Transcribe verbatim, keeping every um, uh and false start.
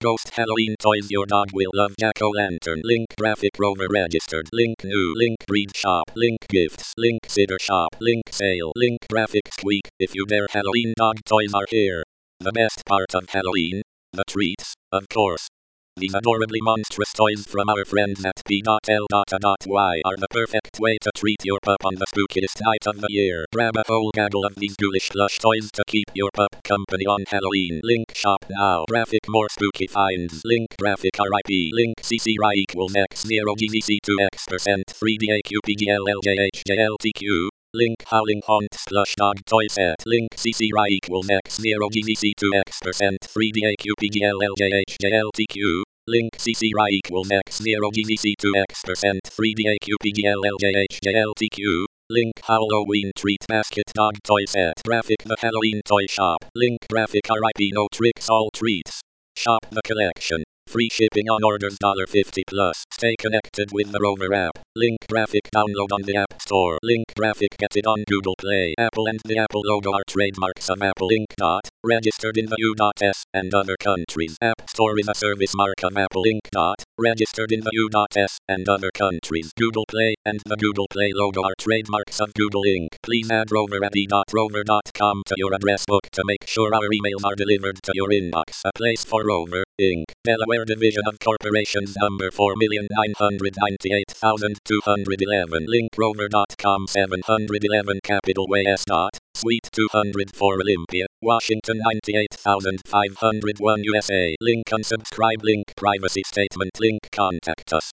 Ghost Halloween toys your dog will love. Jack-o'-lantern. Link graphic rover registered. Link new. Link breed shop. Link gifts. Link sitter shop. Link sale. Link graphic squeak. If you dare, Halloween dog toys are here. The best part of Halloween? The treats, of course. These adorably monstrous toys from our friends at P L Y are the perfect way to treat your pup on the spookiest night of the year. Grab a whole gaggle of these ghoulish plush toys to keep your pup company on Halloween. Link shop now. Graphic more spooky finds. Link graphic R I P. Link C C R I equals X zero G Z C two X percent three D A Q P G L L J H J L T Q. Link Howling Haunts plush dog toy set. Link C C R I equals X zero G Z C two X percent three D A Q P G L L J H J L T Q. Link C C R I equals X zero G Z C two X percent three D A Q P G L L J H J L T Q. Link Halloween treat basket dog toy set. Graphic the Halloween toy shop. Link graphic R I P no tricks all treats. Shop the collection. Free shipping on orders fifty plus. Stay connected with the Rover app. Link graphic download on the App Store. Link graphic get it on Google Play. Apple and the Apple logo are trademarks of Apple Incorporated. Registered in the U S and other countries. App Store is a service mark of Apple Incorporated. Registered in the U S and other countries. Google Play and the Google Play logo are trademarks of Google Incorporated. Please add rover at e dot rover dot com to your address book to make sure our emails are delivered to your inbox. A place for Rover, Incorporated. Delaware Division of Corporations number four million nine hundred ninety-eight thousand two hundred eleven. Link rover dot com seven hundred eleven Capital Way S. Suite two hundred four Olympia, Washington ninety-eight thousand five hundred one U S A. Link unsubscribe. Link privacy statement. Link contact us.